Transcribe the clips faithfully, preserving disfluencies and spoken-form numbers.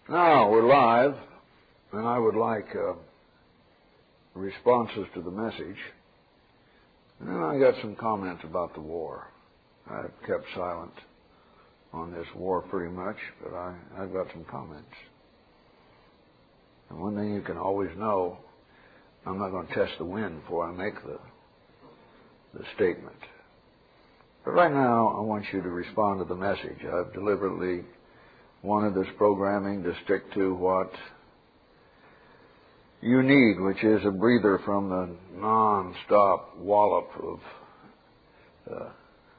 Now we're live, and I would like uh, responses to the message. And then I got some comments about the war. I've kept silent on this war pretty much, but I, I've got some comments. And one thing you can always know, I'm not going to test the wind before I make the, the statement. But right now, I want you to respond to the message. I've deliberately wanted this programming to stick to what you need, which is a breather from the non-stop wallop of uh,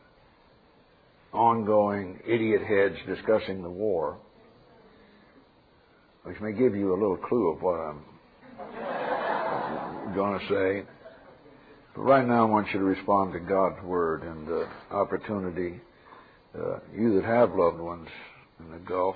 ongoing idiot heads discussing the war, which may give you a little clue of what I'm going to say. But right now I want you to respond to God's Word and the opportunity. Uh, you that have loved ones in the Gulf,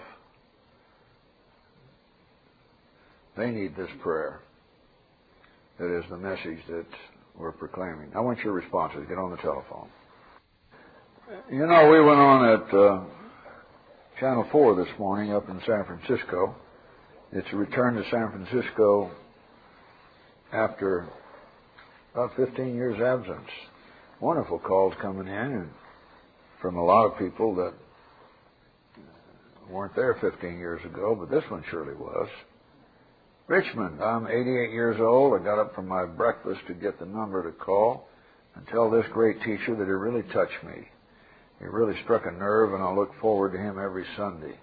they need this prayer. That is the message that we're proclaiming. I want your responses. Get on the telephone. You know, we went on at uh, Channel four this morning up in San Francisco. It's a return to San Francisco after about fifteen years absence. Wonderful calls coming in, and from a lot of people that weren't there fifteen years ago, but this one surely was. Richmond, I'm eighty-eight years old. I got up from my breakfast to get the number to call and tell this great teacher that it really touched me. He really struck a nerve, and I look forward to him every Sunday.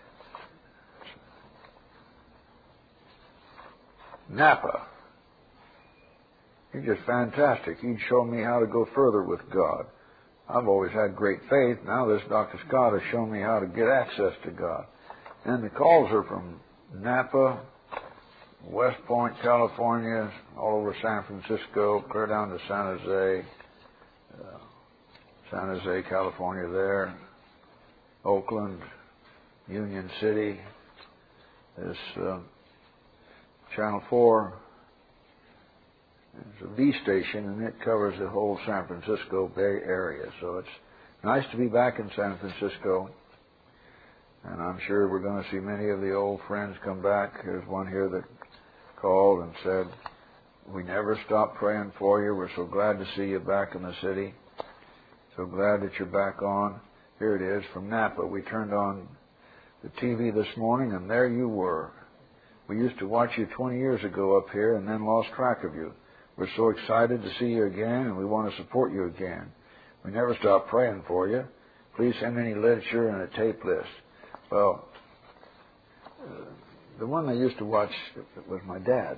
Napa. He's just fantastic. He'd show me how to go further with God. I've always had great faith. Now this Doctor Scott has shown me how to get access to God. And the calls are from Napa, West Point, California, all over San Francisco, clear down to San Jose, uh, San Jose, California there, Oakland, Union City. This uh, Channel four is a V station, and it covers the whole San Francisco Bay Area. So it's nice to be back in San Francisco. And I'm sure we're going to see many of the old friends come back. There's one here that called and said, "We never stop praying for you. We're so glad to see you back in the city. So glad that you're back on." Here it is from Napa. We turned on the T V this morning, and there you were. We used to watch you twenty years ago up here and then lost track of you. We're so excited to see you again, and we want to support you again. We never stop praying for you. Please send any literature and a tape list. Well, uh, the one I used to watch was my dad.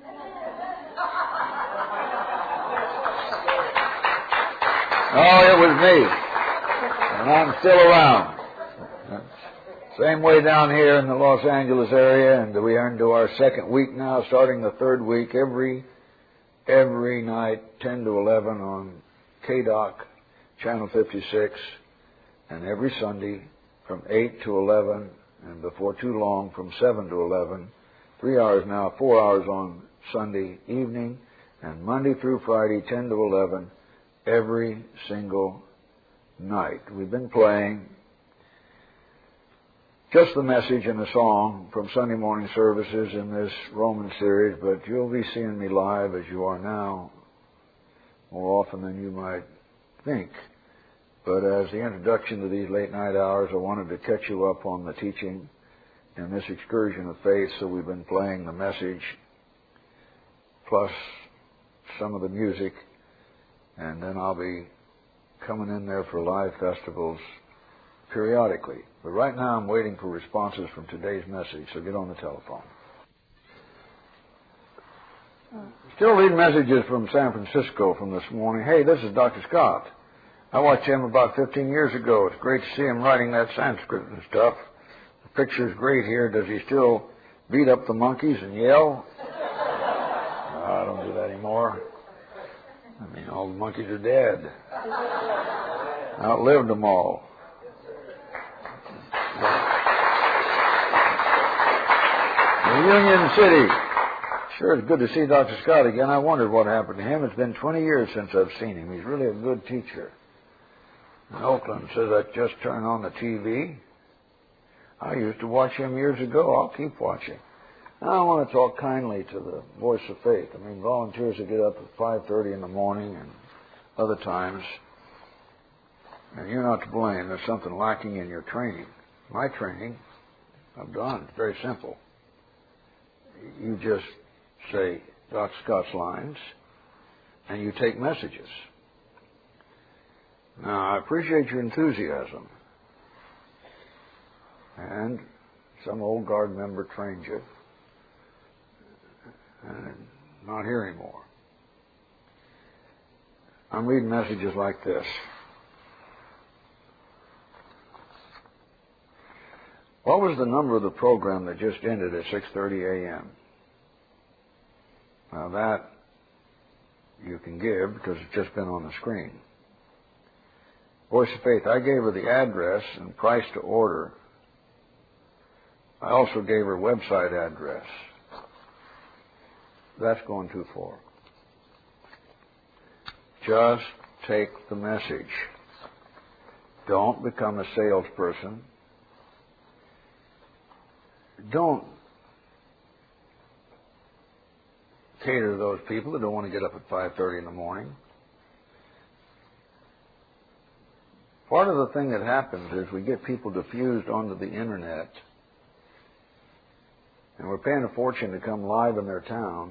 Oh, it was me. And I'm still around. Same way down here in the Los Angeles area, and we are into our second week now, starting the third week, every every night, ten to eleven on K D O C, Channel fifty-six, and every Sunday from eight to eleven, and before too long from seven to eleven, three hours now, four hours on Sunday evening, and Monday through Friday, ten to eleven, every single night. We've been playing just the message and the song from Sunday morning services in this Roman series, but you'll be seeing me live as you are now more often than you might think. But as the introduction to these late night hours, I wanted to catch you up on the teaching in this excursion of faith, so we've been playing the message plus some of the music, and then I'll be coming in there for live festivals periodically. But right now I'm waiting for responses from today's message, so get on the telephone. Still reading messages from San Francisco from this morning. Hey, this is Doctor Scott. I watched him about fifteen years ago. It's great to see him writing that Sanskrit and stuff. The picture's great here. Does he still beat up the monkeys and yell? No, I don't do that anymore. I mean, all the monkeys are dead. Outlived them all. Union City. Sure, it's good to see Doctor Scott again. I wondered what happened to him. It's been twenty years since I've seen him. He's really a good teacher. And Oakland says I just turned on the T V. I used to watch him years ago. I'll keep watching. I want to talk kindly to the Voice of Faith. I mean, volunteers that get up at five thirty in the morning and other times, and you're not to blame. There's something lacking in your training. My training, I've done. It's very simple. You just say Doc Scott's lines, and you take messages. Now, I appreciate your enthusiasm. And some old guard member trained you, and not here anymore. I'm reading messages like this. What was the number of the program that just ended at six thirty a.m.? Now that you can give because it's just been on the screen. Voice of Faith, I gave her the address and price to order. I also gave her website address. That's going too far. Just take the message. Don't become a salesperson. Don't cater to those people that don't want to get up at five thirty in the morning. Part of the thing that happens is we get people diffused onto the internet, and we're paying a fortune to come live in their town.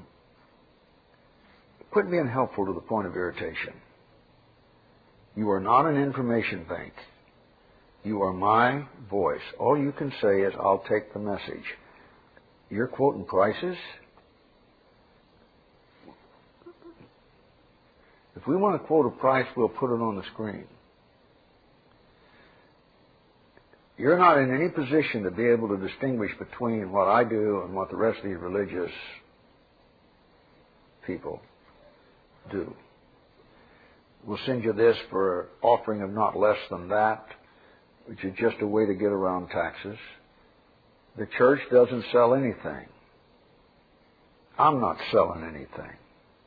Quit being helpful to the point of irritation. You are not an information bank. You are my voice. All you can say is, I'll take the message. You're quoting prices? If we want to quote a price, we'll put it on the screen. You're not in any position to be able to distinguish between what I do and what the rest of these religious people do. We'll send you this for an offering of not less than that, which is just a way to get around taxes. The church doesn't sell anything. I'm not selling anything.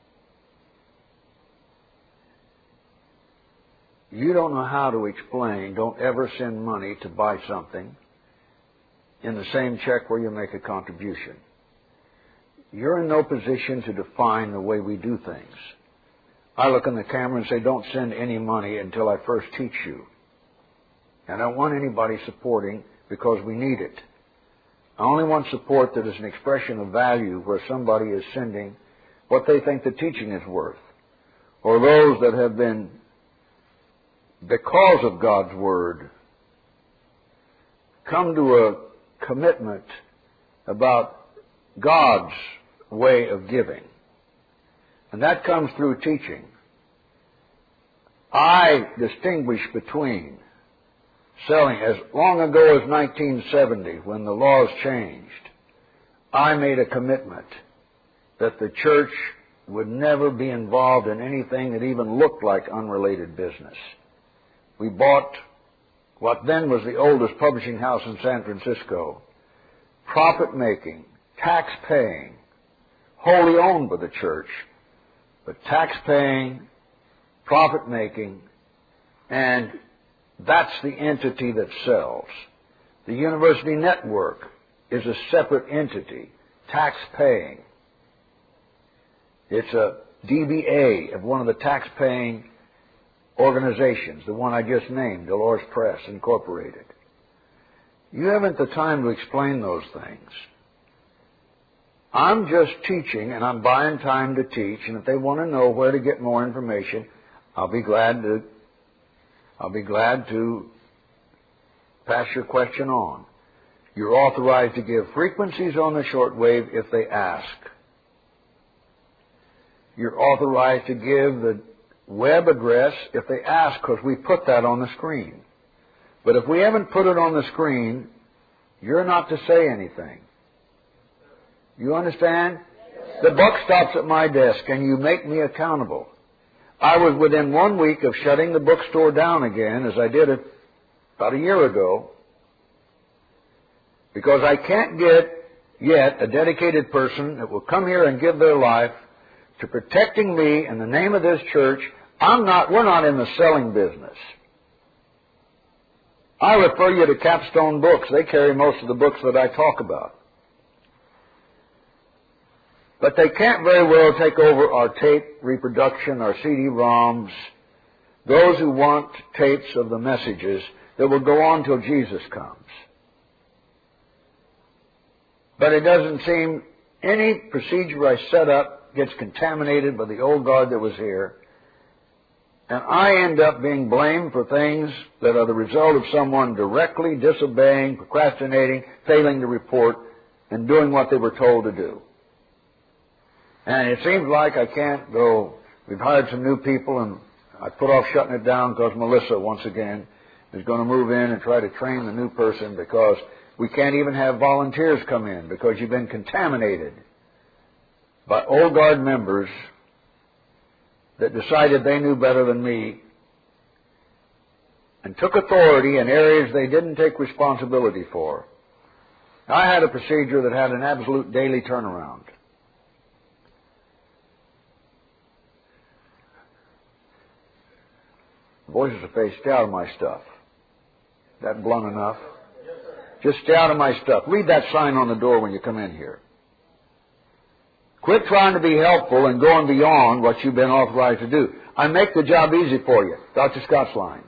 You don't know how to explain, don't ever send money to buy something in the same check where you make a contribution. You're in no position to define the way we do things. I look in the camera and say, don't send any money until I first teach you. And I don't want anybody supporting because we need it. I only want support that is an expression of value where somebody is sending what they think the teaching is worth. Or those that have been, because of God's Word, come to a commitment about God's way of giving. And that comes through teaching. I distinguish between selling. As long ago as nineteen seventy, when the laws changed, I made a commitment that the church would never be involved in anything that even looked like unrelated business. We bought what then was the oldest publishing house in San Francisco, profit-making, tax-paying, wholly owned by the church, but tax-paying, profit-making, and that's the entity that sells. The University Network is a separate entity, tax-paying. It's a D B A of one of the tax-paying organizations, the one I just named, Dolores Press Incorporated. You haven't the time to explain those things. I'm just teaching, and I'm buying time to teach, and if they want to know where to get more information, I'll be glad to I'll be glad to pass your question on. You're authorized to give frequencies on the shortwave if they ask. You're authorized to give the web address if they ask, because we put that on the screen. But if we haven't put it on the screen, you're not to say anything. You understand? The buck stops at my desk, and you make me accountable. I was within one week of shutting the bookstore down again, as I did it about a year ago, because I can't get yet a dedicated person that will come here and give their life to protecting me in the name of this church. I'm not, we're not in the selling business. I refer you to Capstone Books. They carry most of the books that I talk about. But they can't very well take over our tape reproduction, our C D ROMs, those who want tapes of the messages that will go on till Jesus comes. But it doesn't seem any procedure I set up gets contaminated by the old guard that was here. And I end up being blamed for things that are the result of someone directly disobeying, procrastinating, failing to report, and doing what they were told to do. And it seems like I can't go. We've hired some new people, and I put off shutting it down because Melissa, once again, is going to move in and try to train the new person, because we can't even have volunteers come in because you've been contaminated by old guard members that decided they knew better than me and took authority in areas they didn't take responsibility for. I had a procedure that had an absolute daily turnaround. Voices of faith, stay out of my stuff. That blunt enough? Just stay out of my stuff. Read that sign on the door when you come in here. Quit trying to be helpful and going beyond what you've been authorized to do. I make the job easy for you. Doctor Scott's line.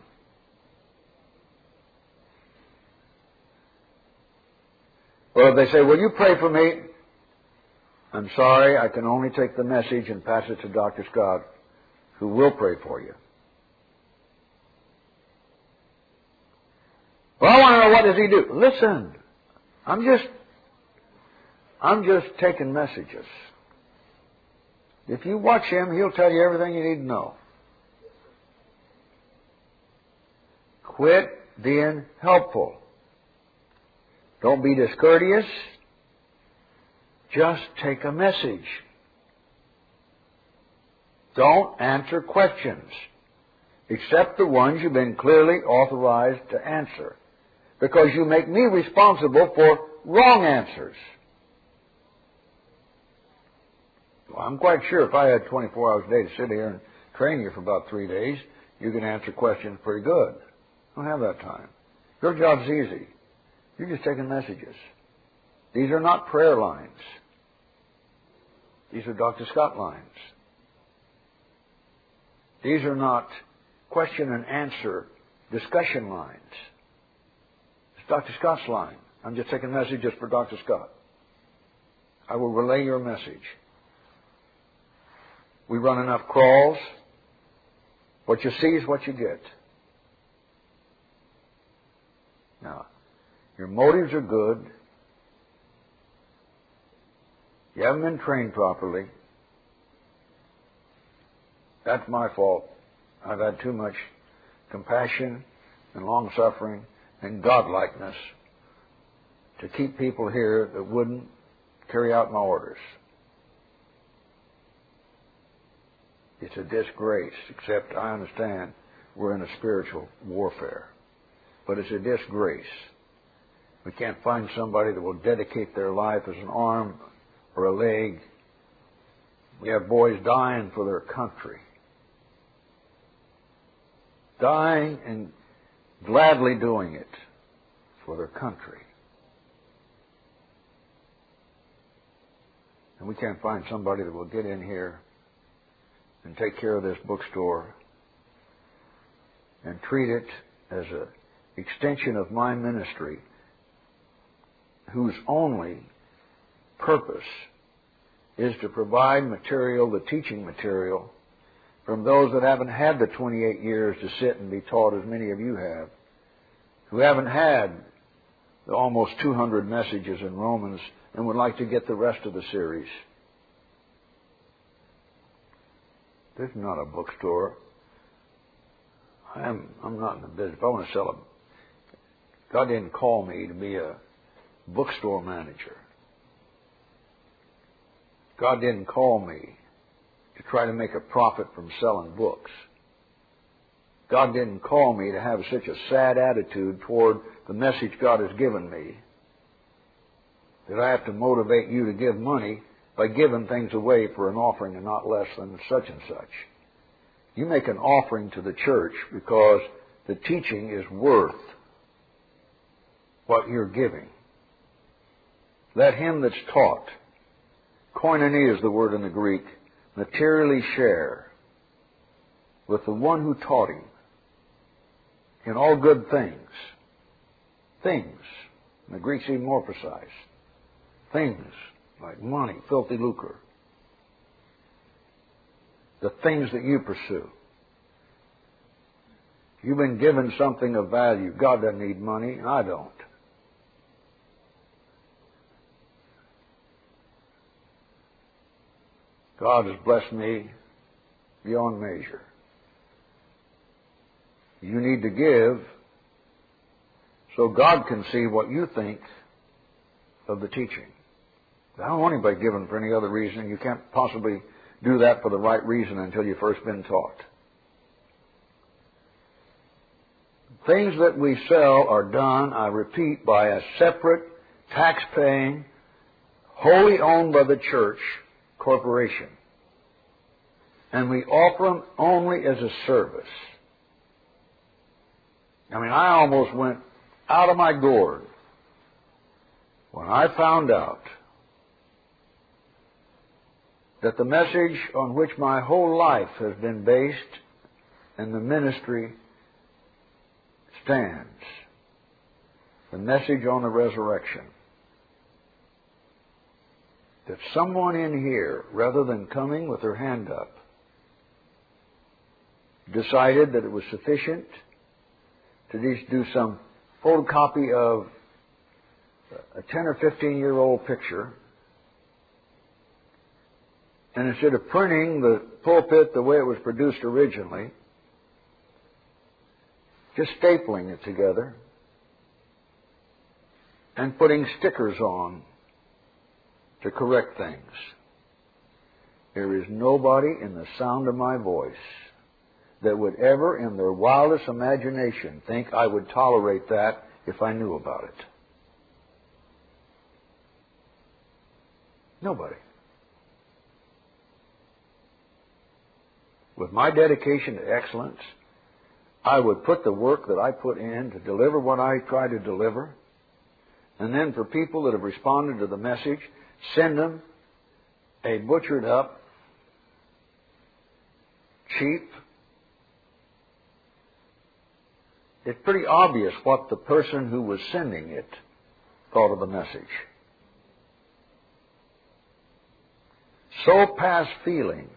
Well, if they say, will you pray for me? I'm sorry, I can only take the message and pass it to Doctor Scott, who will pray for you. Well, I want to know, what does he do? Listen, I'm just, I'm just taking messages. If you watch him, he'll tell you everything you need to know. Quit being helpful. Don't be discourteous. Just take a message. Don't answer questions, except the ones you've been clearly authorized to answer, because you make me responsible for wrong answers. Well, I'm quite sure if I had twenty-four hours a day to sit here and train you for about three days, you can answer questions pretty good. I don't have that time. Your job's easy. You're just taking messages. These are not prayer lines. These are Doctor Scott lines. These are not question and answer discussion lines. It's Doctor Scott's line. I'm just taking messages for Doctor Scott. I will relay your message. We run enough crawls. What you see is what you get. Now, your motives are good. You haven't been trained properly. That's my fault. I've had too much compassion and long-suffering and godlikeness to keep people here that wouldn't carry out my orders. It's a disgrace, except I understand we're in a spiritual warfare. But it's a disgrace. We can't find somebody that will dedicate their life as an arm or a leg. We have boys dying for their country. Dying and gladly doing it for their country. And we can't find somebody that will get in here and take care of this bookstore and treat it as an extension of my ministry, whose only purpose is to provide material, the teaching material, from those that haven't had the twenty-eight years to sit and be taught as many of you have, who haven't had the almost two hundred messages in Romans and would like to get the rest of the series. This is not a bookstore. I'm, I'm not in the business. If I want to sell a... God didn't call me to be a bookstore manager. God didn't call me to try to make a profit from selling books. God didn't call me to have such a sad attitude toward the message God has given me that I have to motivate you to give money by giving things away for an offering and not less than such and such. You make an offering to the church because the teaching is worth what you're giving. Let him that's taught, koinonia is the word in the Greek, materially share with the one who taught him in all good things. Things. And the Greek's even more precise. Things like money, filthy lucre. The things that you pursue. You've been given something of value. God doesn't need money, and I don't. God has blessed me beyond measure. You need to give so God can see what you think of the teaching. I don't want anybody giving for any other reason. You can't possibly do that for the right reason until you've first been taught. Things that we sell are done, I repeat, by a separate, tax-paying, wholly owned by the church corporation. And we offer them only as a service. I mean, I almost went out of my gourd when I found out that the message on which my whole life has been based and the ministry stands, the message on the resurrection, that someone in here, rather than coming with their hand up, decided that it was sufficient to just do some photocopy of a ten or fifteen year old picture, and instead of printing the pulpit the way it was produced originally, just stapling it together and putting stickers on to correct things. There is nobody in the sound of my voice that would ever in their wildest imagination think I would tolerate that if I knew about it. Nobody. With my dedication to excellence, I would put the work that I put in to deliver what I try to deliver, and then for people that have responded to the message, send them a butchered up, cheap. It's pretty obvious what the person who was sending it thought of the message. So past feeling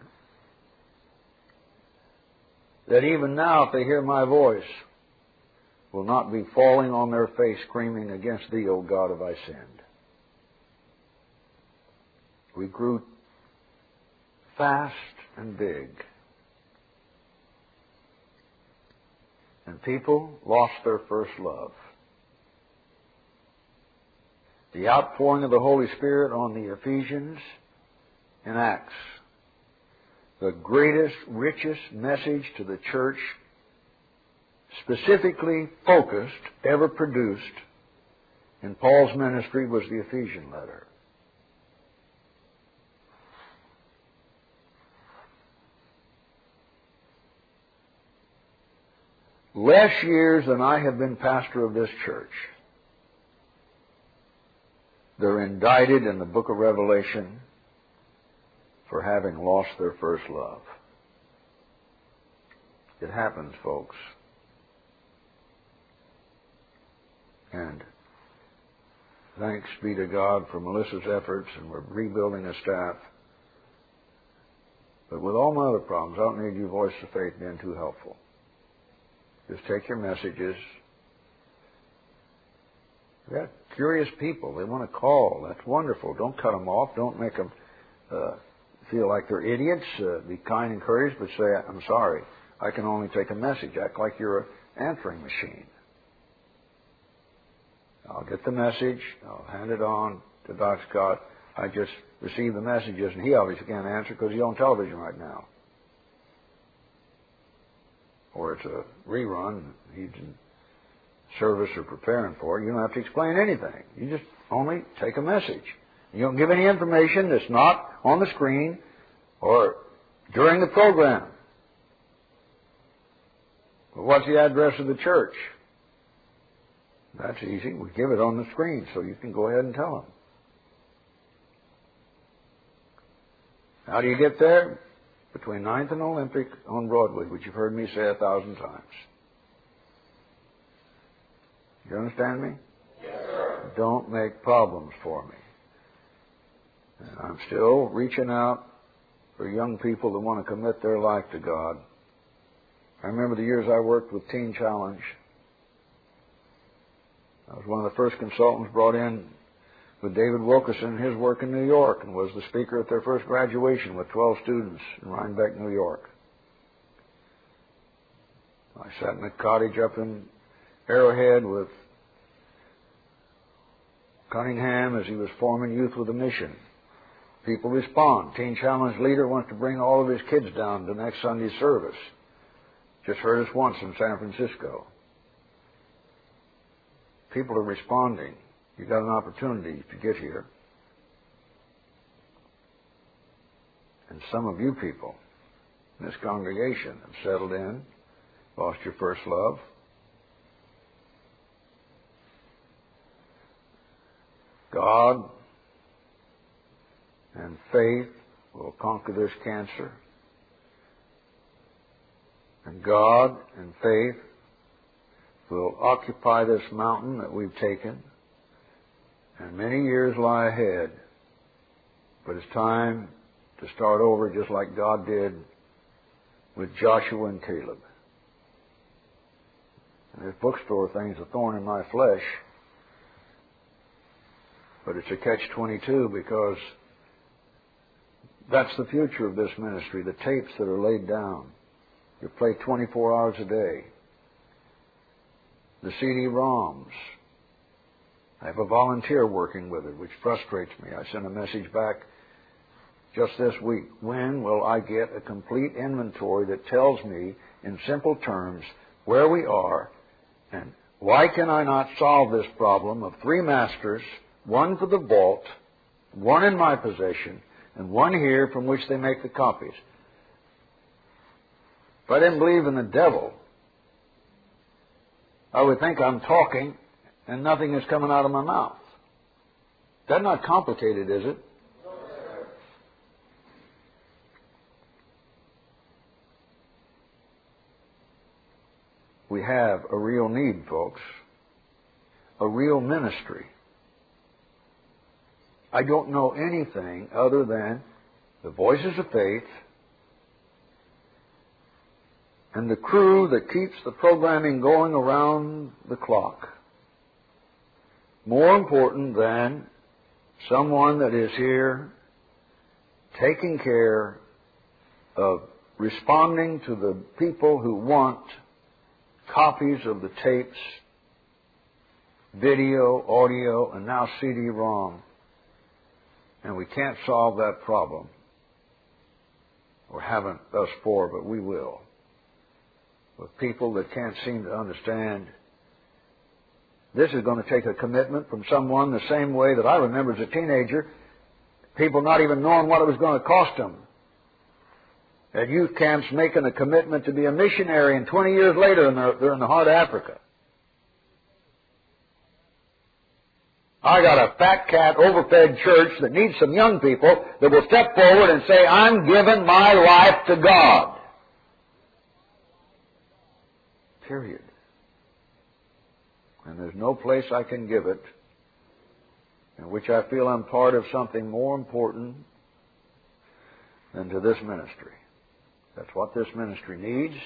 that even now, if they hear my voice, will not be falling on their face screaming, "Against thee, O God, have I sinned." We grew fast and big. And people lost their first love. The outpouring of the Holy Spirit on the Ephesians in Acts, the greatest, richest message to the church, specifically focused, ever produced in Paul's ministry, was the Ephesian letter. Less years than I have been pastor of this church, they're indicted in the book of Revelation for having lost their first love. It happens, folks. And thanks be to God for Melissa's efforts, and we're rebuilding a staff. But with all my other problems, I don't need your voice of faith being too helpful. Just take your messages. We've got curious people. They want to call. That's wonderful. Don't cut them off. Don't make them uh, feel like they're idiots. Uh, be kind and courteous, but say, "I'm sorry. I can only take a message." Act like you're an answering machine. I'll get the message. I'll hand it on to Doc Scott. I just received the messages, and he obviously can't answer because he's on television right now. Or it's a rerun, he's in service or preparing for it. You don't have to explain anything. You just only take a message. You don't give any information that's not on the screen or during the program. But what's the address of the church? That's easy. We give it on the screen so you can go ahead and tell them. How do you get there? Between ninth and Olympic on Broadway, which you've heard me say a thousand times. You understand me? Yes, sir. Don't make problems for me. And I'm still reaching out for young people that want to commit their life to God. I remember the years I worked with Teen Challenge. I was one of the first consultants brought in with David Wilkerson in his work in New York, and was the speaker at their first graduation with twelve students in Rhinebeck, New York. I sat in a cottage up in Arrowhead with Cunningham as he was forming Youth with a Mission. People respond. Teen Challenge leader wants to bring all of his kids down to next Sunday's service. Just heard us once in San Francisco. People are responding. You've got an opportunity to get here. And some of you people in this congregation have settled in, lost your first love. God and faith will conquer this cancer. And God and faith will occupy this mountain that we've taken. And many years lie ahead. But it's time to start over just like God did with Joshua and Caleb. And this bookstore thing's a thorn in my flesh. But it's a catch twenty-two because that's the future of this ministry, the tapes that are laid down. You play twenty-four hours a day. The C D ROMs. I have a volunteer working with it, which frustrates me. I sent a message back just this week. When will I get a complete inventory that tells me in simple terms where we are and why can I not solve this problem of three masters, one for the vault, one in my possession, and one here from which they make the copies? If I didn't believe in the devil, I would think I'm talking and nothing is coming out of my mouth. That's not complicated, is it? No, sir. We have a real need, folks. A real ministry. I don't know anything other than the Voices of Faith and the crew that keeps the programming going around the clock. More important than someone that is here taking care of responding to the people who want copies of the tapes, video, audio, and now C D ROM. And we can't solve that problem. Or haven't thus far, but we will. With people that can't seem to understand. This is going to take a commitment from someone the same way that I remember as a teenager, people not even knowing what it was going to cost them. At youth camps making a commitment to be a missionary, and twenty years later they're in the heart of Africa. I got a fat cat, overfed church that needs some young people that will step forward and say, I'm giving my life to God. Period. And there's no place I can give it in which I feel I'm part of something more important than to this ministry. That's what this ministry needs.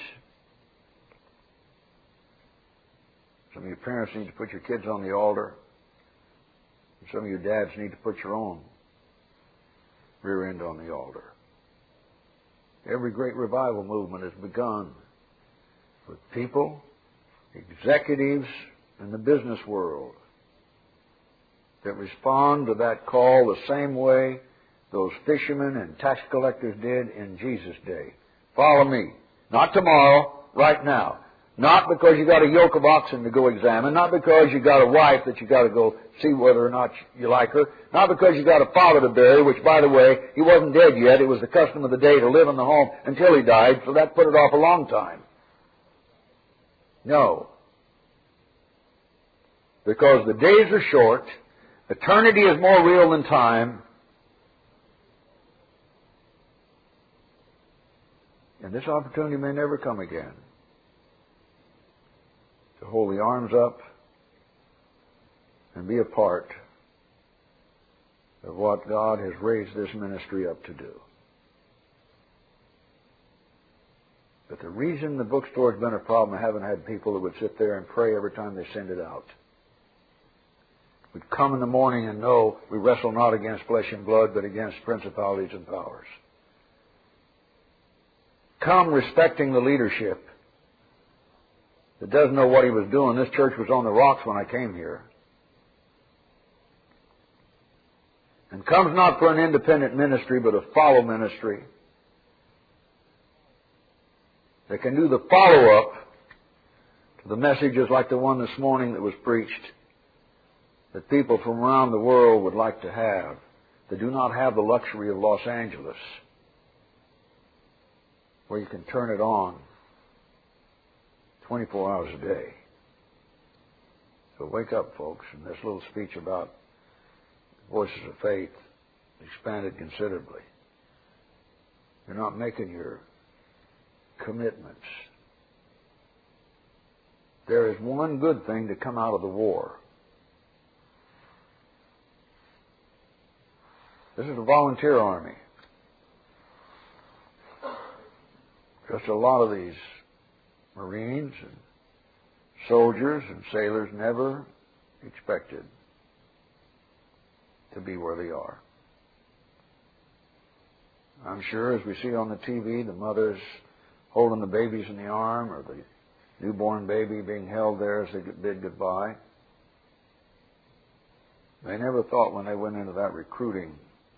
Some of you parents need to put your kids on the altar. And some of you dads need to put your own rear end on the altar. Every great revival movement has begun with people, executives in the business world that respond to that call the same way those fishermen and tax collectors did in Jesus' day. Follow me. Not tomorrow, right now. Not because you got a yoke of oxen to go examine. Not because you got a wife that you got to go see whether or not you like her. Not because you got a father to bury, which, by the way, he wasn't dead yet. It was the custom of the day to live in the home until he died, so that put it off a long time. No. because the days are short, eternity is more real than time, and this opportunity may never come again. To hold the arms up and be a part of what God has raised this ministry up to do. But the reason the bookstore's been a problem, I haven't had people that would sit there and pray every time they send it out. We'd come in the morning and know we wrestle not against flesh and blood, but against principalities and powers. Come respecting the leadership that doesn't know what he was doing. This church was on the rocks when I came here. And comes not for an independent ministry, but a follow ministry that can do the follow-up to the messages like the one this morning that was preached, that people from around the world would like to have, that do not have the luxury of Los Angeles, where you can turn it on twenty-four hours a day. So wake up, folks. And this little speech about Voices of Faith expanded considerably. You're not making your commitments. There is one good thing to come out of the war. This is a volunteer army. Just a lot of these Marines and soldiers and sailors never expected to be where they are. I'm sure as we see on the T V, the mothers holding the babies in the arm or the newborn baby being held there as they bid goodbye. They never thought when they went into that recruiting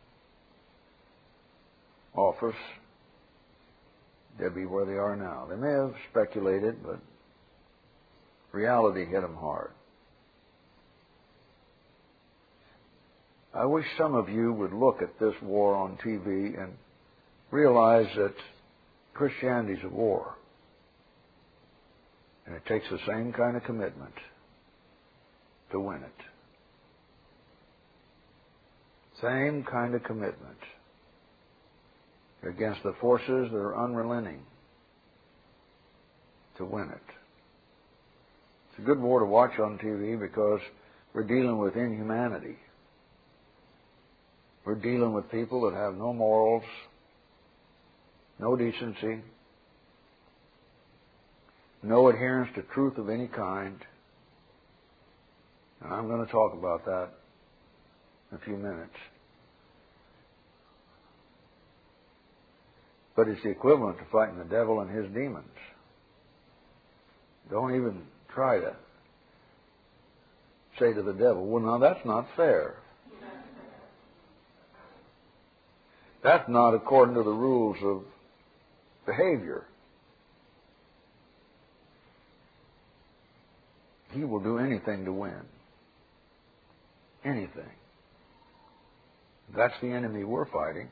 office they'd be where they are now. They may have speculated, but reality hit them hard. I wish some of you would look at this war on T V and realize that Christianity is a war. And it takes the same kind of commitment to win it. Same kind of commitment against the forces that are unrelenting to win it. It's a good war to watch on T V because we're dealing with inhumanity. We're dealing with people that have no morals, no decency, no adherence to truth of any kind. And I'm going to talk about that in a few minutes. But it's the equivalent to fighting the devil and his demons. Don't even try to say to the devil, well, now that's not fair. That's not according to the rules of behavior. He will do anything to win. Anything. That's the enemy we're fighting.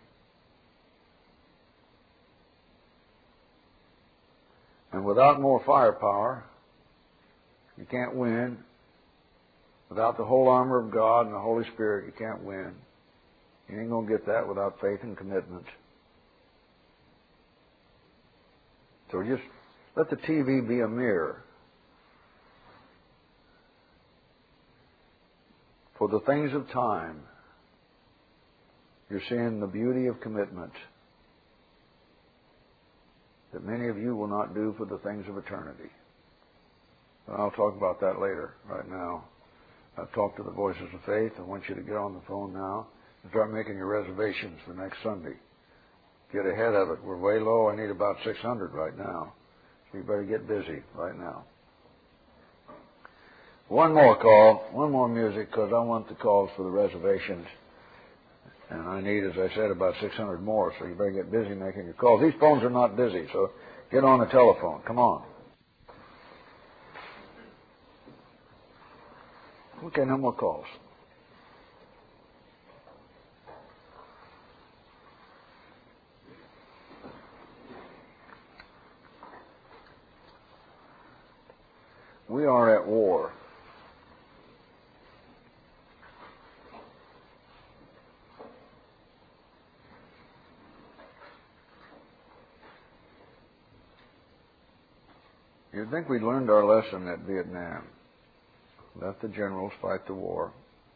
And without more firepower, you can't win. Without the whole armor of God and the Holy Spirit, you can't win. You ain't going to get that without faith and commitment. So just let the T V be a mirror for the things of time. You're seeing the beauty of commitment that many of you will not do for the things of eternity. And I'll talk about that later. Right now, I've talked to the Voices of Faith. I want you to get on the phone now and start making your reservations for next Sunday. Get ahead of it. We're way low. I need about six hundred right now. So you better get busy right now. One more call, one more music, because I want the calls for the reservations. And I need, as I said, about six hundred more, so you better get busy making your calls. These phones are not busy, so get on the telephone. Come on. Okay, no more calls. We are at war. You'd think we'd learned our lesson at Vietnam. Let the generals fight the war.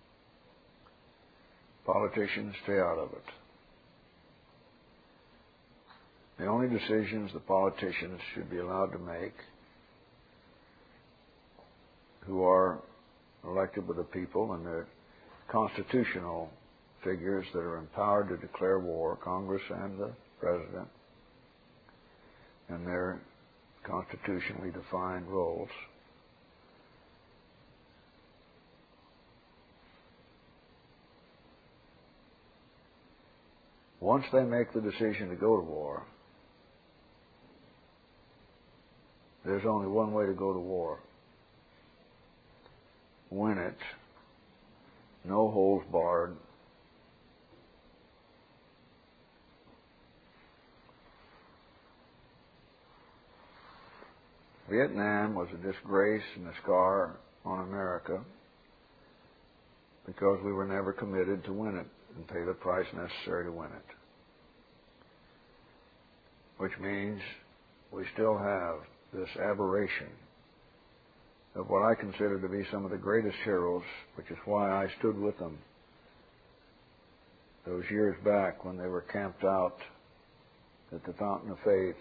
Politicians stay out of it. The only decisions the politicians should be allowed to make, who are elected by the people, and they're constitutional figures that are empowered to declare war, Congress and the President, and their constitutionally defined roles. Once they make the decision to go to war, there's only one way to go to war. Win it. No holds barred. Vietnam was a disgrace and a scar on America because we were never committed to win it and pay the price necessary to win it. Which means we still have this aberration of what I consider to be some of the greatest heroes, which is why I stood with them those years back when they were camped out at the Fountain of Faith,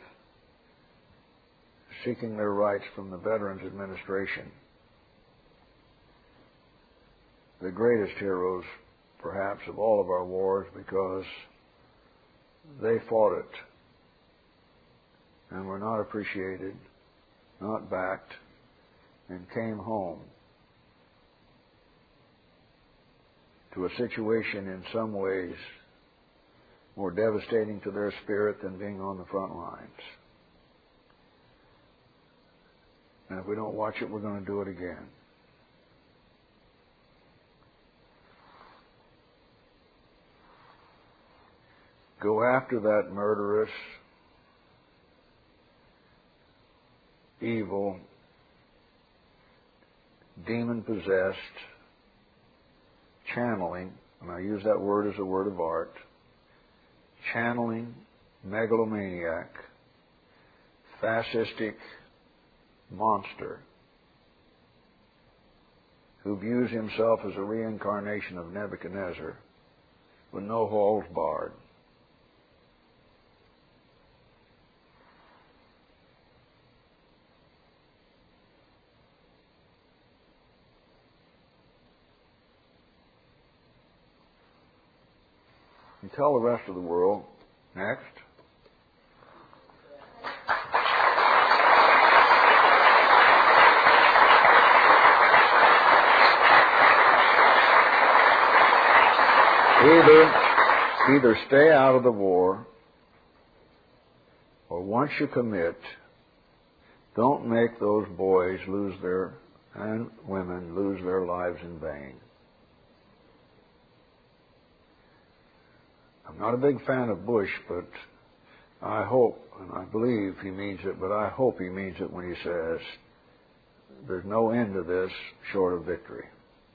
seeking their rights from the Veterans Administration. The greatest heroes, perhaps, of all of our wars, because they fought it and were not appreciated, not backed, and came home to a situation in some ways more devastating to their spirit than being on the front lines. And if we don't watch it, we're going to do it again. Go after that murderous, evil, demon-possessed, channeling, and I use that word as a word of art, channeling, megalomaniac, fascistic monster who views himself as a reincarnation of Nebuchadnezzar with no holds barred. And tell the rest of the world, next, Either, either stay out of the war, or once you commit, don't make those boys lose their, and women lose their lives in vain. I'm not a big fan of Bush, but I hope, and I believe he means it, but I hope he means it when he says there's no end to this short of victory.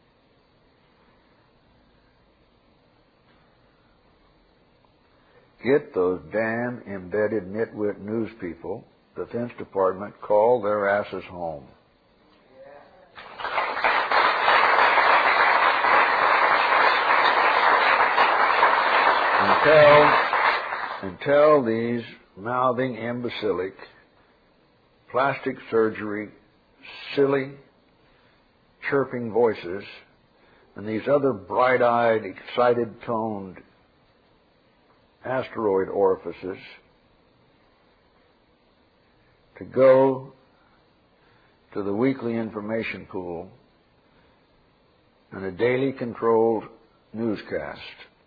Get those damn embedded nitwit news people, Defense Department, call their asses home. And tell, and tell these mouthing imbecilic, plastic surgery, silly, chirping voices, and these other bright-eyed, excited-toned asteroid orifices to go to the weekly information pool and a daily controlled newscast.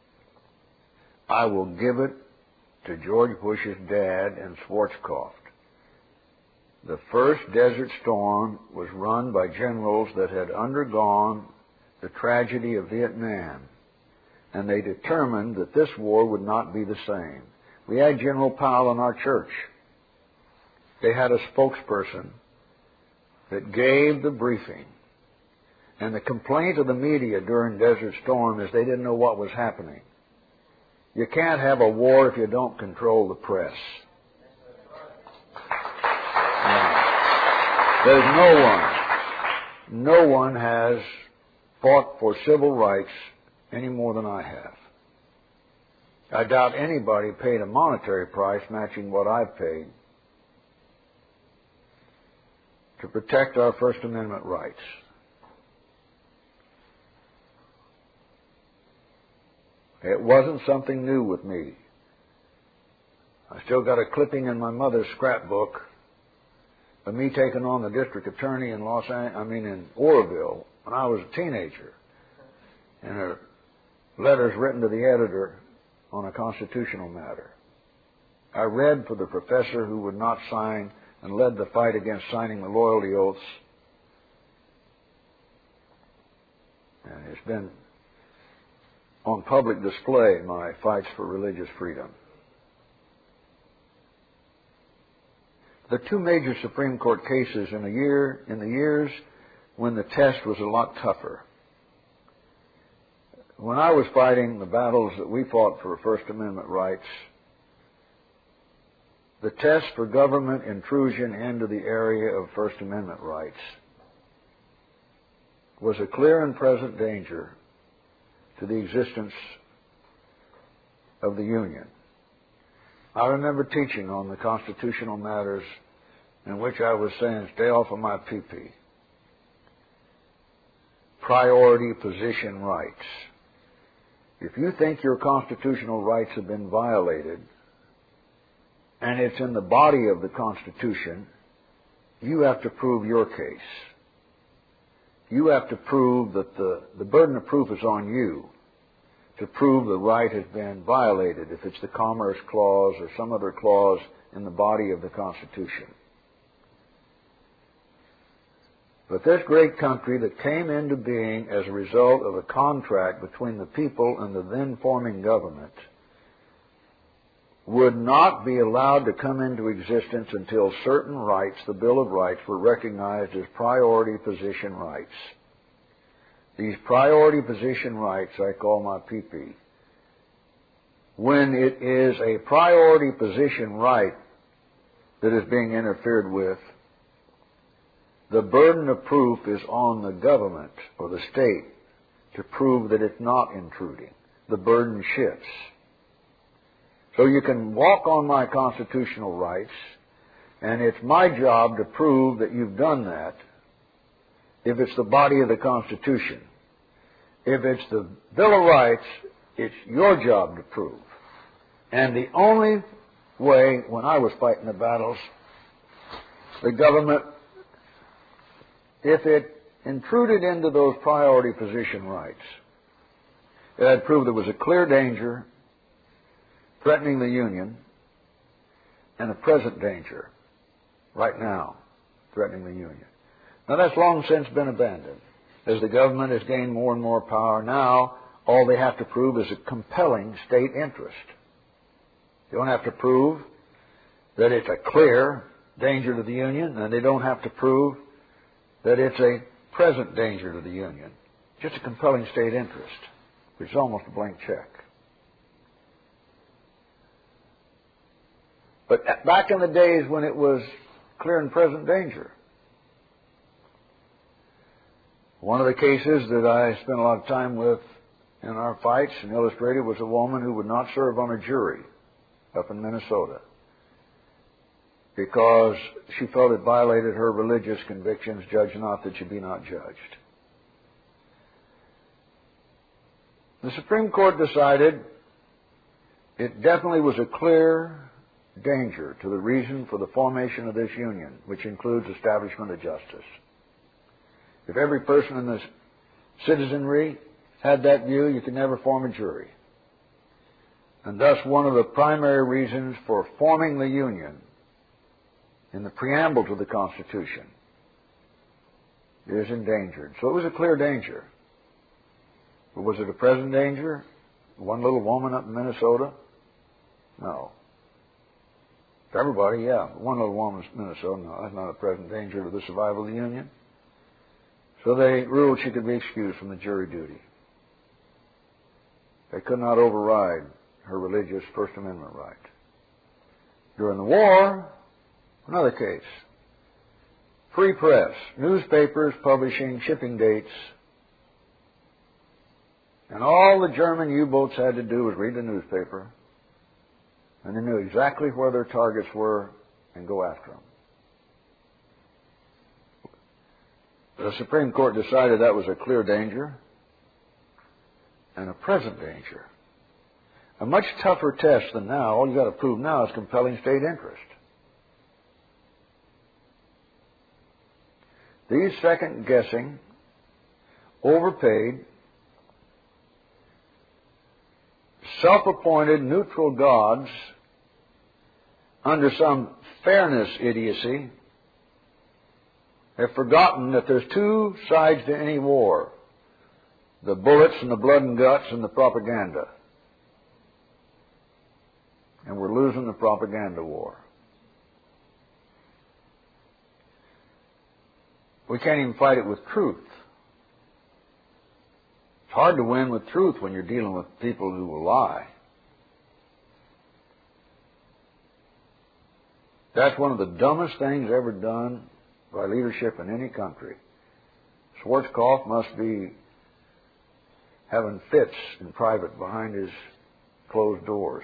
I will give it to George Bush's dad and Schwarzkopf. The first Desert Storm was run by generals that had undergone the tragedy of Vietnam, and they determined that this war would not be the same. We had General Powell in our church. They had a spokesperson that gave the briefing. And the complaint of the media during Desert Storm is they didn't know what was happening. You can't have a war if you don't control the press. Yeah. There's no one, no one has fought for civil rights any more than I have. I doubt anybody paid a monetary price matching what I've paid to protect our First Amendment rights. It wasn't something new with me. I still got a clipping in my mother's scrapbook of me taking on the district attorney in Los Angeles, I mean in Oroville, when I was a teenager, and her letters written to the editor on a constitutional matter. I read for the professor who would not sign and led the fight against signing the loyalty oaths. And it's been on public display, my fights for religious freedom. The two major Supreme Court cases in a year, in the years when the test was a lot tougher. When I was fighting the battles that we fought for First Amendment rights, the test for government intrusion into the area of First Amendment rights was a clear and present danger to the existence of the Union. I remember teaching on the constitutional matters in which I was saying, stay off of my pee-pee. Priority position rights. If you think your constitutional rights have been violated, and it's in the body of the Constitution, you have to prove your case. You have to prove that the, the burden of proof is on you to prove the right has been violated, if it's the Commerce Clause or some other clause in the body of the Constitution. But this great country that came into being as a result of a contract between the people and the then forming government would not be allowed to come into existence until certain rights, the Bill of Rights, were recognized as priority position rights. These priority position rights I call my P P. When it is a priority position right that is being interfered with, the burden of proof is on the government or the state to prove that it's not intruding. The burden shifts. So you can walk on my constitutional rights, and it's my job to prove that you've done that if it's the body of the Constitution. If it's the Bill of Rights, it's your job to prove. And the only way, when I was fighting the battles, the government, if it intruded into those priority position rights, it had proved there was a clear danger threatening the Union and a present danger right now threatening the Union. Now that's long since been abandoned. As the government has gained more and more power, now all they have to prove is a compelling state interest. They don't have to prove that it's a clear danger to the Union, and they don't have to prove that it's a present danger to the Union. Just a compelling state interest, which is almost a blank check. But back in the days when it was clear and present danger, one of the cases that I spent a lot of time with in our fights and illustrated was a woman who would not serve on a jury up in Minnesota because she felt it violated her religious convictions, judge not that you be not judged. The Supreme Court decided it definitely was a clear danger to the reason for the formation of this union, which includes establishment of justice. If every person in this citizenry had that view, you could never form a jury. And thus one of the primary reasons for forming the Union in the preamble to the Constitution is endangered. So it was a clear danger. But was it a present danger? One little woman up in Minnesota? No. For everybody, yeah. One little woman in Minnesota, no, that's not a present danger to the survival of the Union. So they ruled she could be excused from the jury duty. They could not override her religious First Amendment right. During the war, another case. Free press, newspapers, publishing, shipping dates. And all the German U-boats had to do was read the newspaper, and they knew exactly where their targets were and go after them. The Supreme Court decided that was a clear danger and a present danger. A much tougher test than now. All you've got to prove now is compelling state interest. These second-guessing, overpaid, self-appointed neutral gods under some fairness idiocy have forgotten that there's two sides to any war: the bullets and the blood and guts and the propaganda. And we're losing the propaganda war. We can't even fight it with truth. It's hard to win with truth when you're dealing with people who will lie. That's one of the dumbest things ever done by leadership in any country. Schwarzkopf must be having fits in private behind his closed doors.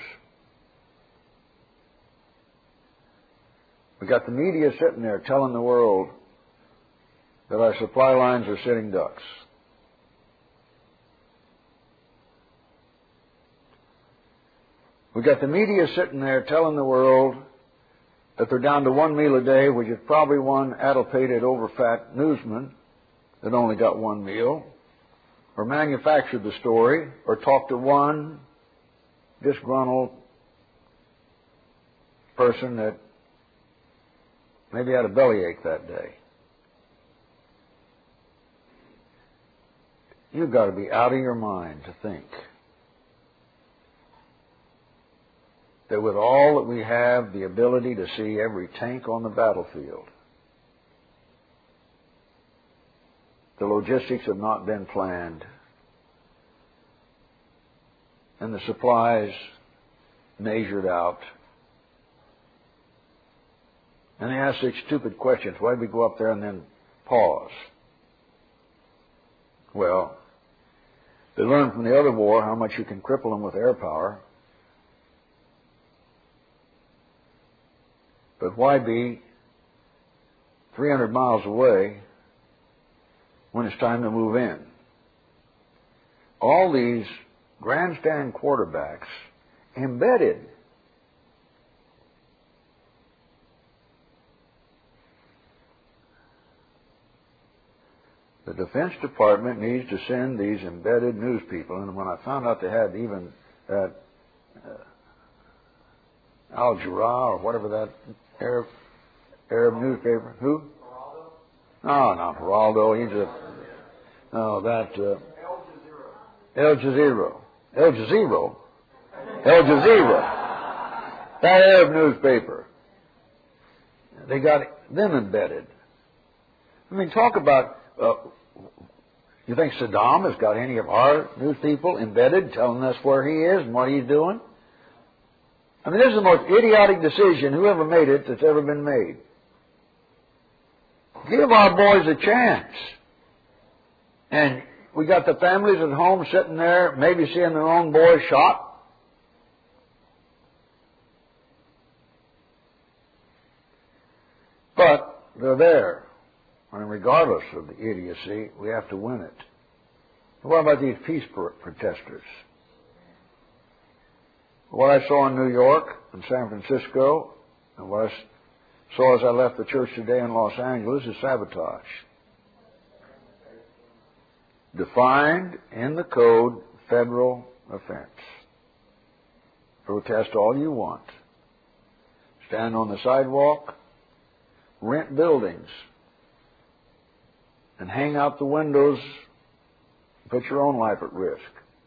We got the media sitting there telling the world that our supply lines are sitting ducks. We got the media sitting there telling the world that they're down to one meal a day, which is probably one addlepated, overfat newsman that only got one meal, or manufactured the story, or talked to one disgruntled person that maybe had a bellyache that day. You've got to be out of your mind to think that with all that we have, the ability to see every tank on the battlefield, the logistics have not been planned, and the supplies measured out. And they ask such stupid questions. Why did we go up there and then pause? Well, they learned from the other war how much you can cripple them with air power. But why be three hundred miles away when it's time to move in? All these grandstand quarterbacks embedded. The Defense Department needs to send these embedded news people, and when I found out they had even that uh, Al Jarrah or whatever that Arab Arab newspaper, who? No, not Geraldo. He's a no that uh, El Jazeera, El Jazeera, El Jazeera. That Arab newspaper. They got them embedded. I mean, talk about. Uh, you think Saddam has got any of our news people embedded telling us where he is and what he's doing? I mean, this is the most idiotic decision, whoever made it, that's ever been made. Give our boys a chance. And we got the families at home sitting there, maybe seeing their own boys shot. But they're there. And regardless of the idiocy, we have to win it. What about these peace protesters? What I saw in New York and San Francisco, and what I saw as I left the church today in Los Angeles, is sabotage. Defined in the code, federal offense. Protest all you want. Stand on the sidewalk, rent buildings, and hang out the windows, put your own life at risk.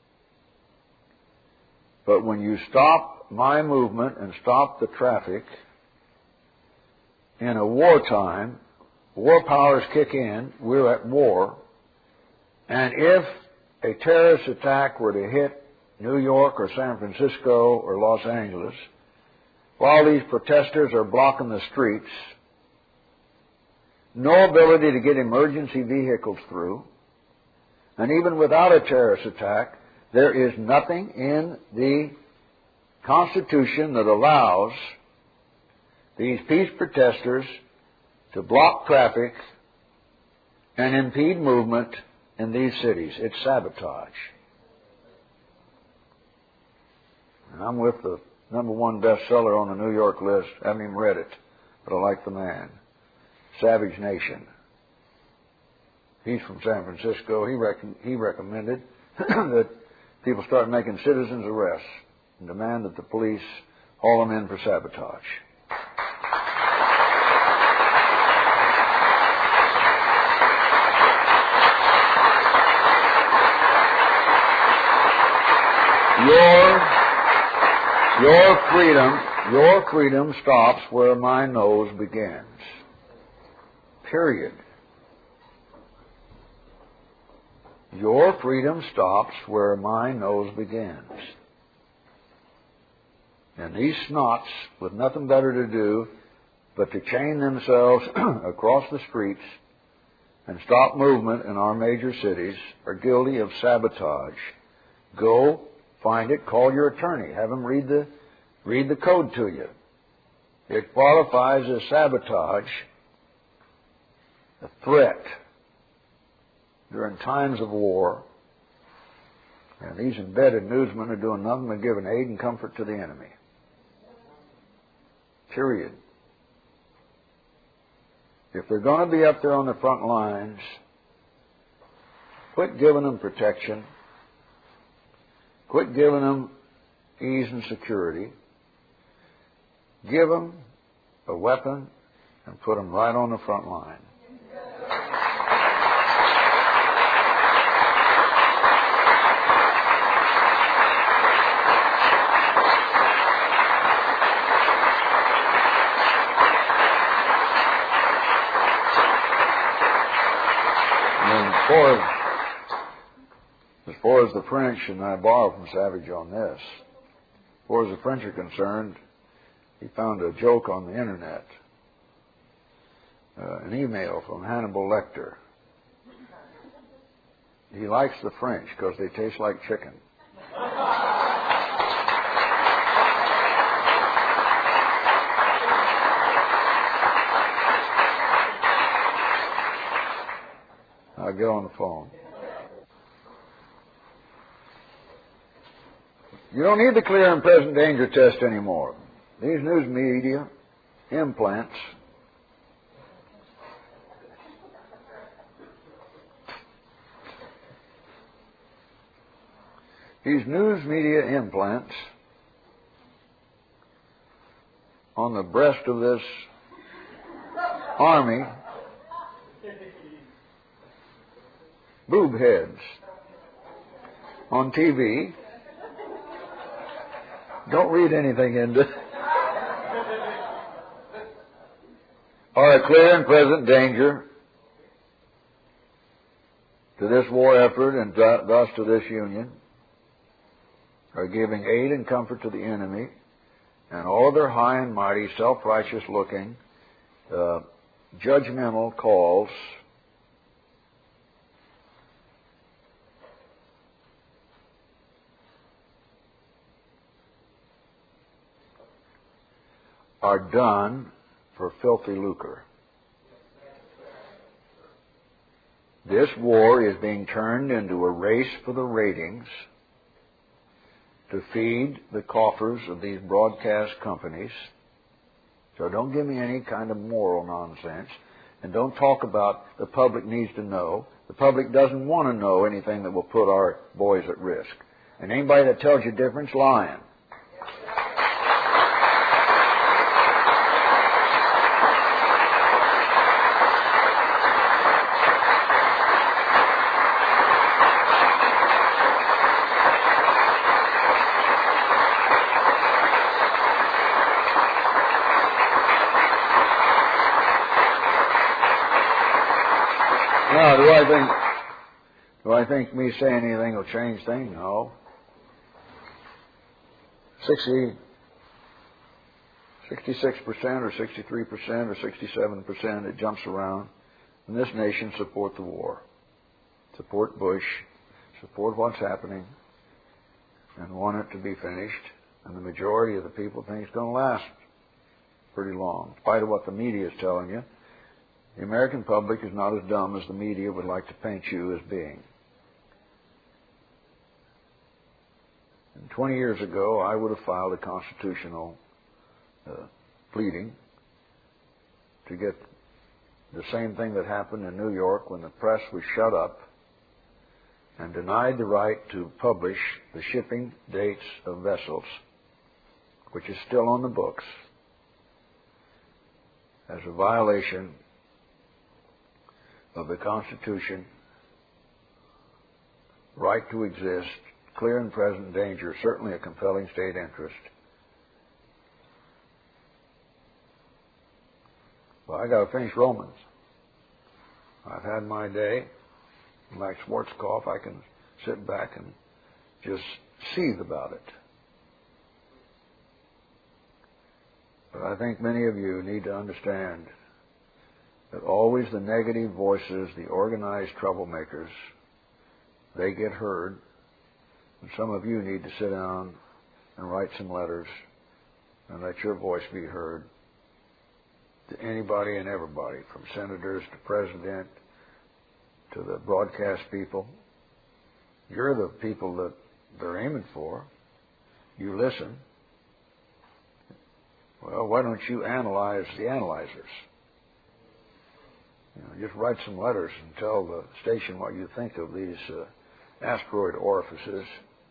But when you stop my movement and stop the traffic in a wartime, war powers kick in, we're at war, and if a terrorist attack were to hit New York or San Francisco or Los Angeles, while these protesters are blocking the streets, no ability to get emergency vehicles through, and even without a terrorist attack, there is nothing in the Constitution that allows these peace protesters to block traffic and impede movement in these cities. It's sabotage. And I'm with the number one bestseller on the New York list. I haven't even read it, but I like the man. Savage Nation. He's from San Francisco. He, rec- he recommended that people start making citizens arrests and demand that the police haul them in for sabotage. Your, your freedom, your freedom stops where my nose begins. Period. Your freedom stops where my nose begins. And these snots, with nothing better to do but to chain themselves across the streets and stop movement in our major cities, are guilty of sabotage. Go find it, call your attorney, have him read the, read the code to you. It qualifies as sabotage, a threat during times of war, and these embedded newsmen are doing nothing but giving aid and comfort to the enemy. Period. If they're going to be up there on the front lines, quit giving them protection, quit giving them ease and security, give them a weapon and put them right on the front line. As far as, as far as the French, and I borrow from Savage on this, as far as the French are concerned, he found a joke on the internet, uh, an email from Hannibal Lecter. He likes the French because they taste like chicken. I'll get on the phone. You don't need the clear and present danger test anymore. These news media implants these news media implants on the breast of this army, boob heads on T V. Don't read anything into it. Are a clear and present danger to this war effort and thus to this Union, are giving aid and comfort to the enemy, and all their high and mighty, self-righteous looking, uh, judgmental calls are done for filthy lucre. This war is being turned into a race for the ratings to feed the coffers of these broadcast companies. So don't give me any kind of moral nonsense. And don't talk about the public needs to know. The public doesn't want to know anything that will put our boys at risk. And anybody that tells you different's lying. Now, do I think do I think me saying anything will change things? No. Sixty, sixty-six percent or sixty-three percent or sixty-seven percent, it jumps around. in this nation support the war, support Bush, support what's happening, and want it to be finished. And the majority of the people think it's going to last pretty long. In spite of what the media is telling you, the American public is not as dumb as the media would like to paint you as being. And twenty years ago, I would have filed a constitutional uh, pleading to get the same thing that happened in New York when the press was shut up and denied the right to publish the shipping dates of vessels, which is still on the books, as a violation of the Constitution, right to exist, clear and present danger, certainly a compelling state interest. Well, I got to finish Romans. I've had my day. Like Schwarzkopf, I can sit back and just seethe about it. But I think many of you need to understand that always the negative voices, the organized troublemakers, they get heard. And some of you need to sit down and write some letters and let your voice be heard to anybody and everybody, from senators to president to the broadcast people. You're the people that they're aiming for. You listen. Well, why don't you analyze the analyzers? You know, just write some letters and tell the station what you think of these uh, asteroid orifices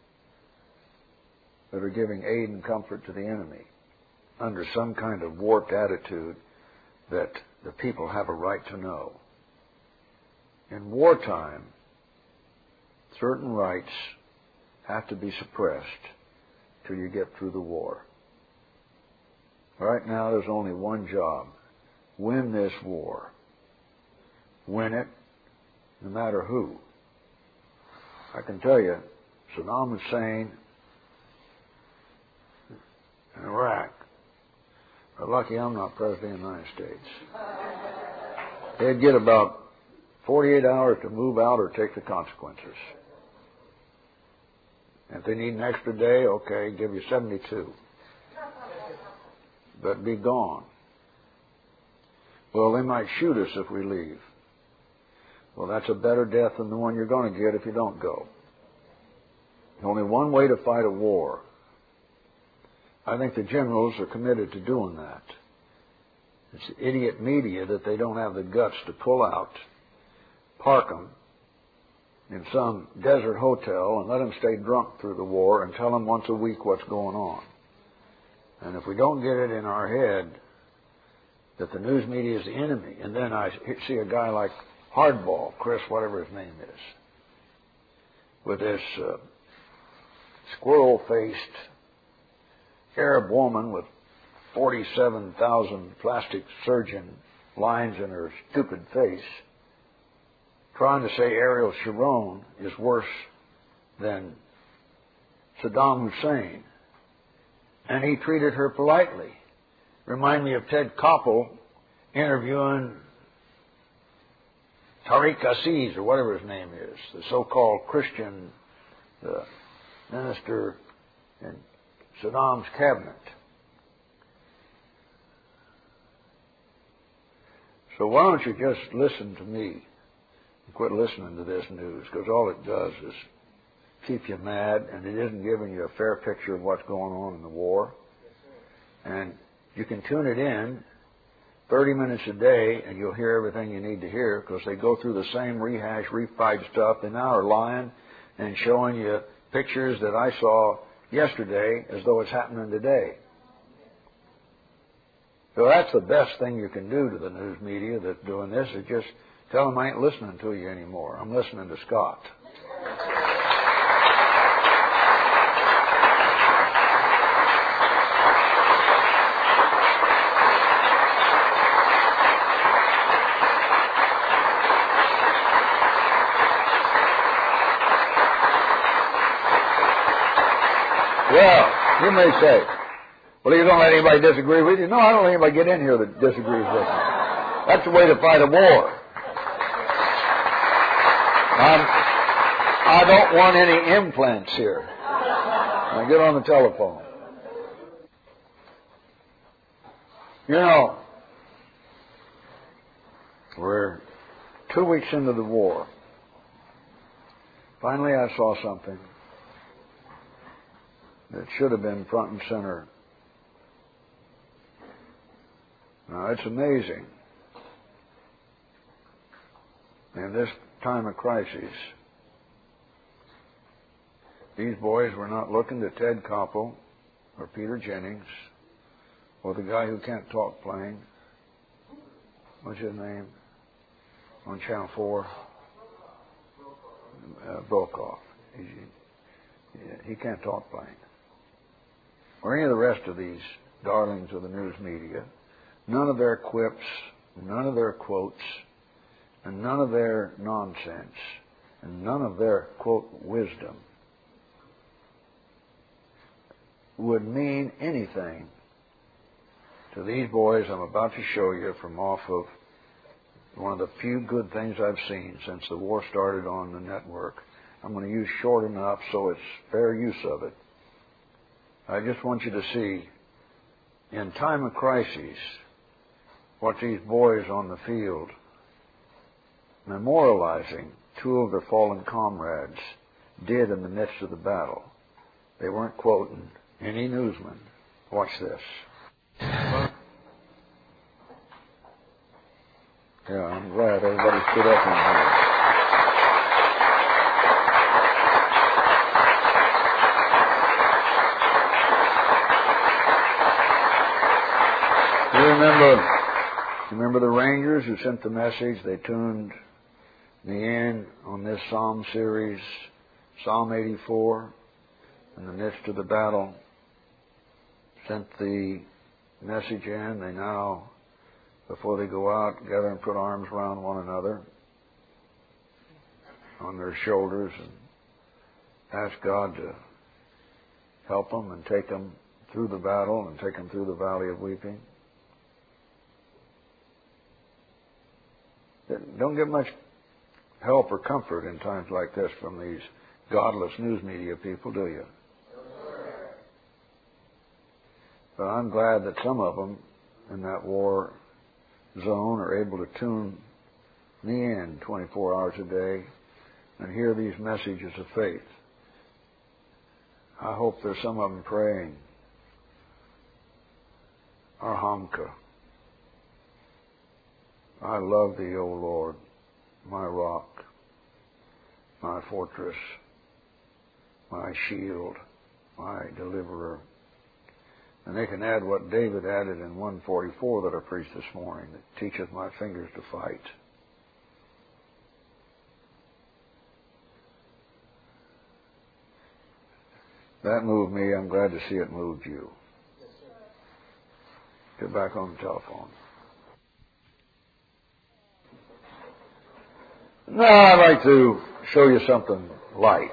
that are giving aid and comfort to the enemy under some kind of warped attitude that the people have a right to know. In wartime, certain rights have to be suppressed till you get through the war. Right now, there's only one job. Win this war. Win it, no matter who. I can tell you, Saddam Hussein in Iraq, are lucky I'm not President of the United States. They'd get about forty-eight hours to move out or take the consequences. If they need an extra day, okay, give you seventy-two. But be gone. Well, they might shoot us if we leave. Well, that's a better death than the one you're going to get if you don't go. There's only one way to fight a war. I think the generals are committed to doing that. It's the idiot media that they don't have the guts to pull out, park them in some desert hotel and let them stay drunk through the war and tell them once a week what's going on. And if we don't get it in our head that the news media is the enemy, and then I see a guy like Hardball, Chris, whatever his name is, with this uh, squirrel-faced Arab woman with forty-seven thousand plastic surgeon lines in her stupid face, trying to say Ariel Sharon is worse than Saddam Hussein. And he treated her politely. Remind me of Ted Koppel interviewing Tariq Aziz, or whatever his name is, the so-called Christian uh, minister in Saddam's cabinet. So why don't you just listen to me and quit listening to this news, because all it does is keep you mad, and it isn't giving you a fair picture of what's going on in the war. And you can tune it in thirty minutes a day, and you'll hear everything you need to hear, because they go through the same rehash, refied stuff. They now are lying and showing you pictures that I saw yesterday as though it's happening today. So that's the best thing you can do to the news media that's doing this, is just tell them I ain't listening to you anymore. I'm listening to Scott. Well, you may say, well, you don't let anybody disagree with you. No, I don't let anybody get in here that disagrees with me. That's the way to fight a war. I'm, I don't want any implants here. Now get on the telephone. You know, we're two weeks into the war. Finally, I saw something that should have been front and center. Now, it's amazing. In this time of crisis, these boys were not looking to Ted Koppel or Peter Jennings or the guy who can't talk playing. What's his name? On Channel four? Uh, Brokaw. He, he can't talk playing. Or any of the rest of these darlings of the news media. None of their quips, none of their quotes, and none of their nonsense, and none of their, quote, wisdom would mean anything to these boys I'm about to show you from off of one of the few good things I've seen since the war started on the network. I'm going to use short enough so it's fair use of it. I just want you to see, in time of crisis, what these boys on the field, memorializing two of their fallen comrades, did in the midst of the battle. They weren't quoting any newsman. Watch this. Yeah, I'm glad everybody stood up in here. You remember, remember the Rangers who sent the message? They tuned me in on this Psalm series, Psalm eighty-four, in the midst of the battle. Sent the message in. They now, before they go out, gather and put arms around one another on their shoulders and ask God to help them and take them through the battle and take them through the valley of weeping. Don't get much help or comfort in times like this from these godless news media people, do you? But I'm glad that some of them in that war zone are able to tune me in twenty-four hours a day and hear these messages of faith. I hope there's some of them praying, Arhamka. I love thee, O Lord, my rock, my fortress, my shield, my deliverer. And they can add what David added in one forty-four that I preached this morning, that teacheth my fingers to fight. That moved me. I'm glad to see it moved you. Get back on the telephone. Now I'd like to show you something light.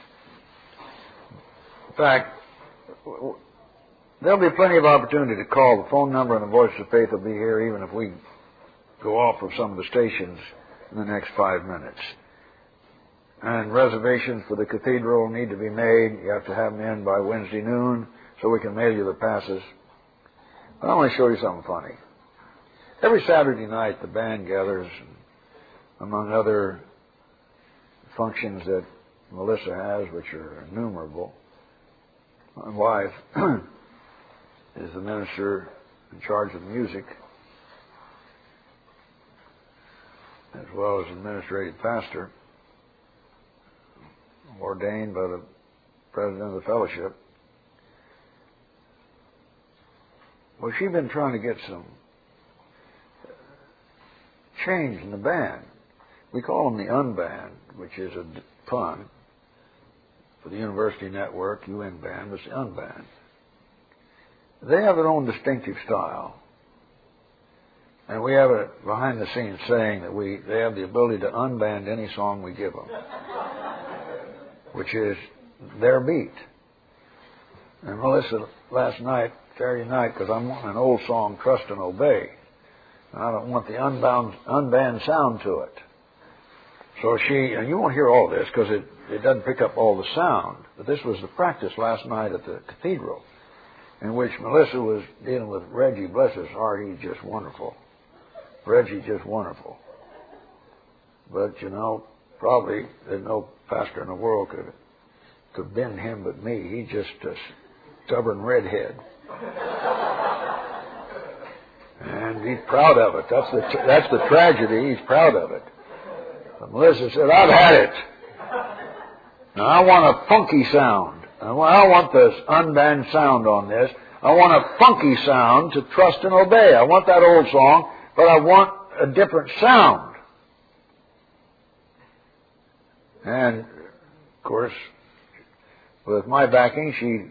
In fact, there'll be plenty of opportunity to call. The phone number and the Voice of Faith will be here even if we go off of some of the stations in the next five minutes. And reservations for the cathedral need to be made. You have to have them in by Wednesday noon so we can mail you the passes. But I want to show you something funny. Every Saturday night the band gathers, among other functions that Melissa has, which are innumerable. My wife is the minister in charge of the music, as well as administrative pastor, ordained by the president of the fellowship. Well, she's been trying to get some change in the band. We call them the unband, which is a pun for the University Network, U N band, but it's the unband. They have their own distinctive style. And we have a behind-the-scenes saying that we they have the ability to unband any song we give them, which is their beat. And Melissa, last night, Saturday night, because I'm wanting an old song, Trust and Obey. And I don't want the unbound, unband sound to it. So she, and you won't hear all this because it, it doesn't pick up all the sound, but this was the practice last night at the cathedral, in which Melissa was dealing with Reggie. Bless his heart, he's just wonderful. Reggie's just wonderful. But, you know, probably there's no pastor in the world could could bend him but me. He's just a stubborn redhead. And he's proud of it. That's the that's the tragedy. He's proud of it. But Melissa said, I've had it. Now I want a funky sound. I want this unbanned sound on this. I want a funky sound to trust and obey. I want that old song, but I want a different sound. And, of course, with my backing, she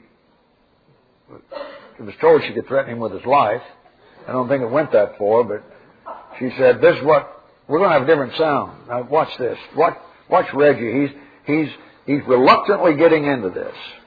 was told she could threaten him with his life. I don't think it went that far, but she said, this is what, we're going to have a different sound. Now watch this. Watch, watch Reggie. He's, he's, he's reluctantly getting into this.